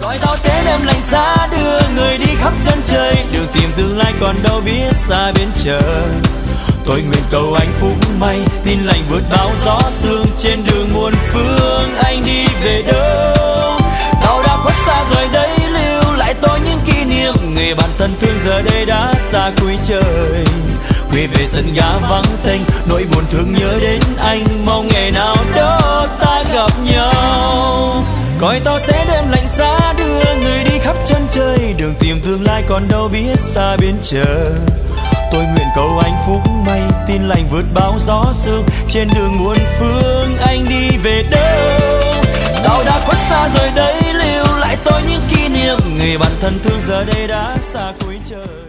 cõi tao sẽ đem lạnh giá đưa người đi khắp chân trời, đường tìm tương lai còn đâu biết xa bên trời. Tôi nguyện cầu anh phúc may, tin lành vượt bao gió sương, trên đường muôn phương anh đi về đâu. Tao đã khuất xa rồi đây, lưu lại tôi những kỷ niệm, người bạn thân thương giờ đây đã xa cuối trời. Quay về sân ga vắng tênh, nỗi buồn thương nhớ đến anh, mong ngày nào đó ta gặp nhau. Cõi tao sẽ đem lạnh giá đưa người đi khắp chân trời, đường tìm tương lai còn đâu biết xa bên trời. Tôi nguyện cầu anh phúc may, tin lành vượt bao gió sương, trên đường muôn phương anh đi về đâu. Tao đã khuất xa rồi đây, lưu lại tôi những kỷ niệm, người bạn thân thương giờ đây đã xa cuối trời.